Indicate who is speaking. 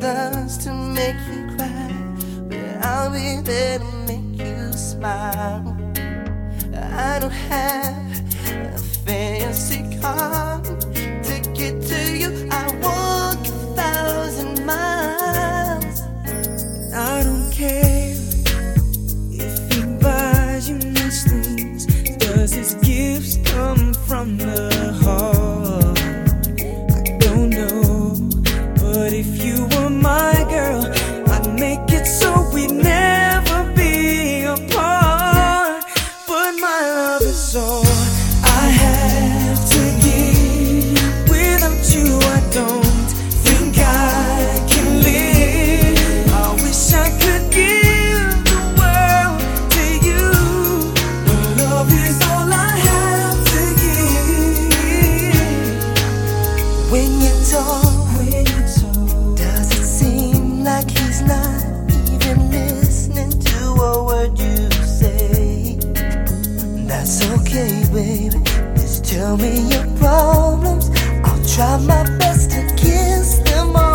Speaker 1: does to make you cry, but I'll be there to make you smile. I don't have a fancy car to get to you. I walk 1,000 miles.
Speaker 2: I don't care if he buys you nice things. Does his gifts come from the heart? I don't know, but if you were my girl, I'd make it so we'd never be apart. But my love is all I have to give. Without you I don't think I can live. I wish I could give the world to you, but love is all I have to give.
Speaker 1: When you talk, does it seem like he's not even listening to a word you say? That's okay, baby. Just tell me your problems. I'll try my best to kiss them all